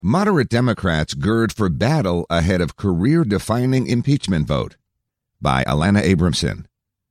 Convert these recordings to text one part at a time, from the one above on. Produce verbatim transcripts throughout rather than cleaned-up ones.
Moderate Democrats gird for battle ahead of career-defining impeachment vote. By Alana Abramson.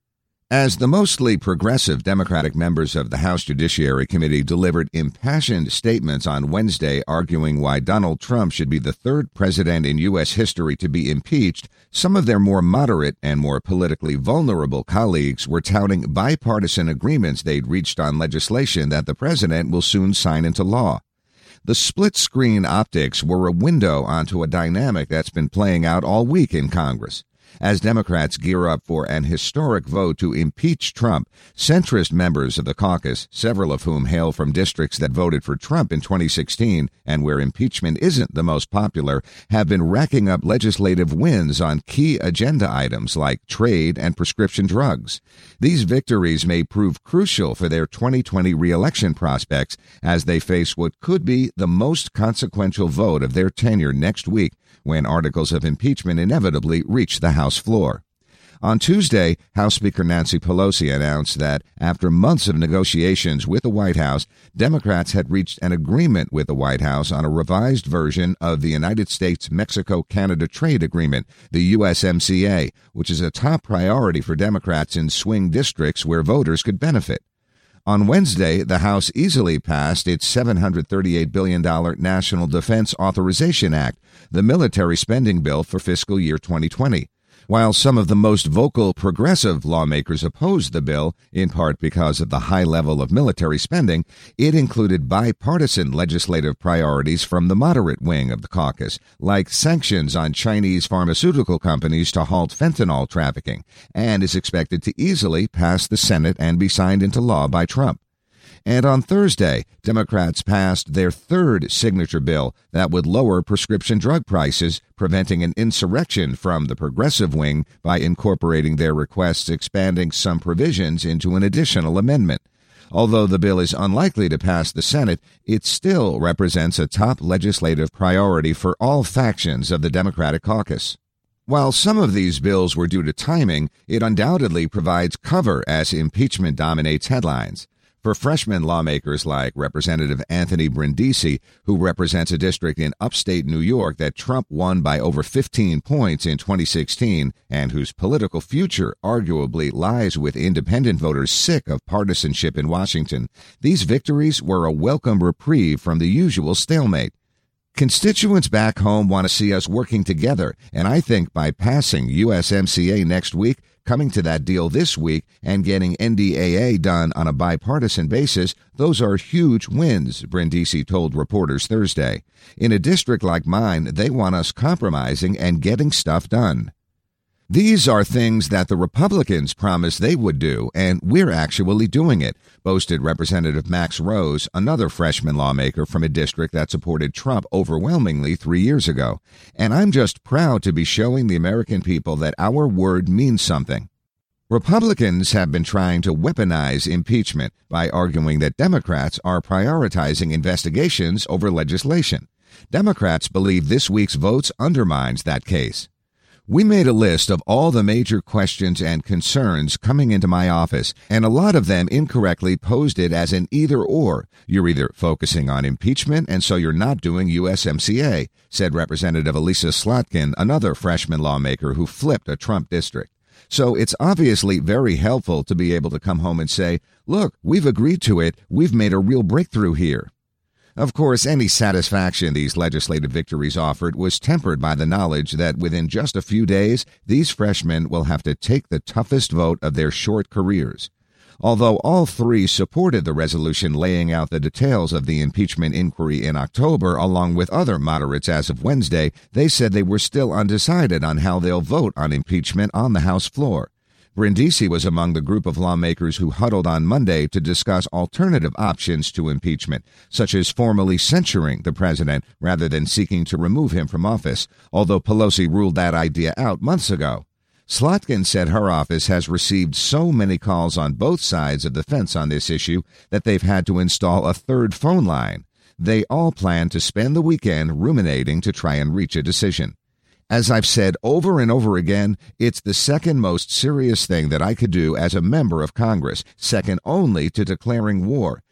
As the mostly progressive Democratic members of the House Judiciary Committee delivered impassioned statements on Wednesday arguing why Donald Trump should be the third president in U S history to be impeached, some of their more moderate and more politically vulnerable colleagues were touting bipartisan agreements they'd reached on legislation that the president will soon sign into law. The split-screen optics were a window onto a dynamic that's been playing out all week in Congress. As Democrats gear up for an historic vote to impeach Trump, centrist members of the caucus, several of whom hail from districts that voted for Trump in twenty sixteen and where impeachment isn't the most popular, have been racking up legislative wins on key agenda items like trade and prescription drugs. These victories may prove crucial for their twenty twenty re-election prospects as they face what could be the most consequential vote of their tenure next week, when articles of impeachment inevitably reach the House floor. On Tuesday, House Speaker Nancy Pelosi announced that after months of negotiations with the White House, Democrats had reached an agreement with the White House on a revised version of the United States-Mexico-Canada Trade Agreement, the U S M C A, which is a top priority for Democrats in swing districts where voters could benefit. On Wednesday, the House easily passed its seven hundred thirty-eight billion dollars National Defense Authorization Act, the military spending bill for fiscal year twenty twenty. While some of the most vocal progressive lawmakers opposed the bill, in part because of the high level of military spending, it included bipartisan legislative priorities from the moderate wing of the caucus, like sanctions on Chinese pharmaceutical companies to halt fentanyl trafficking, and is expected to easily pass the Senate and be signed into law by Trump. And on Thursday, Democrats passed their third signature bill that would lower prescription drug prices, preventing an insurrection from the progressive wing by incorporating their requests expanding some provisions into an additional amendment. Although the bill is unlikely to pass the Senate, it still represents a top legislative priority for all factions of the Democratic caucus. While some of these bills were due to timing, it undoubtedly provides cover as impeachment dominates headlines. For freshman lawmakers like Representative Anthony Brindisi, who represents a district in upstate New York that Trump won by over fifteen points in twenty sixteen and whose political future arguably lies with independent voters sick of partisanship in Washington, these victories were a welcome reprieve from the usual stalemate. Constituents back home want to see us working together, and I think by passing U S M C A next week, coming to that deal this week, and getting N D A A done on a bipartisan basis, those are huge wins, Brindisi told reporters Thursday. In a district like mine, they want us compromising and getting stuff done. These are things that the Republicans promised they would do, and we're actually doing it, boasted Representative Max Rose, another freshman lawmaker from a district that supported Trump overwhelmingly three years ago. And I'm just proud to be showing the American people that our word means something. Republicans have been trying to weaponize impeachment by arguing that Democrats are prioritizing investigations over legislation. Democrats believe this week's votes undermines that case. We made a list of all the major questions and concerns coming into my office, and a lot of them incorrectly posed it as an either-or. You're either focusing on impeachment, and so you're not doing U S M C A, said Representative Elissa Slotkin, another freshman lawmaker who flipped a Trump district. So it's obviously very helpful to be able to come home and say, look, we've agreed to it, we've made a real breakthrough here. Of course, any satisfaction these legislative victories offered was tempered by the knowledge that within just a few days, these freshmen will have to take the toughest vote of their short careers. Although all three supported the resolution laying out the details of the impeachment inquiry in October, along with other moderates as of Wednesday, they said they were still undecided on how they'll vote on impeachment on the House floor. Brindisi was among the group of lawmakers who huddled on Monday to discuss alternative options to impeachment, such as formally censuring the president rather than seeking to remove him from office, although Pelosi ruled that idea out months ago. Slotkin said her office has received so many calls on both sides of the fence on this issue that they've had to install a third phone line. They all plan to spend the weekend ruminating to try and reach a decision. As I've said over and over again, it's the second most serious thing that I could do as a member of Congress, second only to declaring war,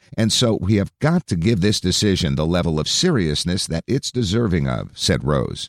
and so we have got to give this decision the level of seriousness that it's deserving of, said Rose.